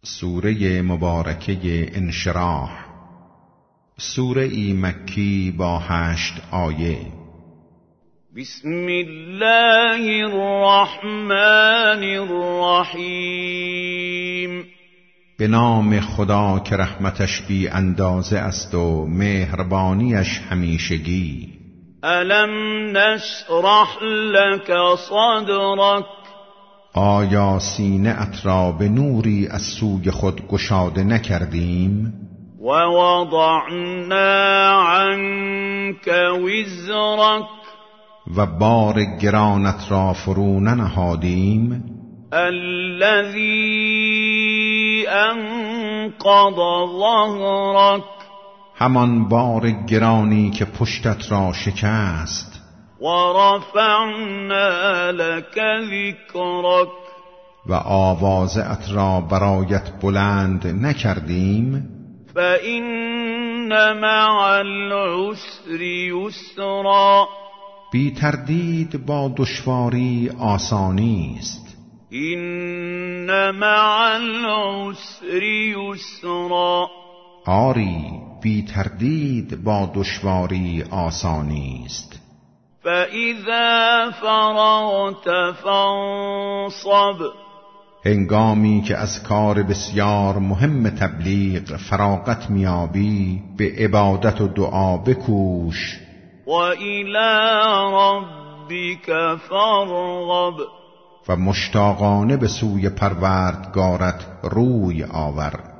سوره مبارکه انشراح، سوره ای مکی با 8 آیه. بسم الله الرحمن الرحیم. به نام خدا که رحمتش بی اندازه است و مهربانیش همیشگی. الم نشرح لك صدرک، آیا سینه ات را به نوری از سوی خود گشاده نکردیم؟ و وضعنا عنك وزرک، و بار گرانت را فرو ننهادیم؟ الذی انقض ظهرک، همان بار گرانی که پشتت را شکست. و رفعنا لك ذکرک، و آوازت را برایت بلند نکردیم؟ فإن مع العسر یسرا، بی تردید با دشواری آسانی است. إن مع العسر یسرا، آری بی تردید با دشواری آسانی است. فإذا فرغت فانصب، هنگامی که از کار بسیار مهم تبلیغ فراغت میابی به عبادت و دعا بکوش. و إلی ربک فارغب، و مشتاقانه به سوی پروردگارت روی آور.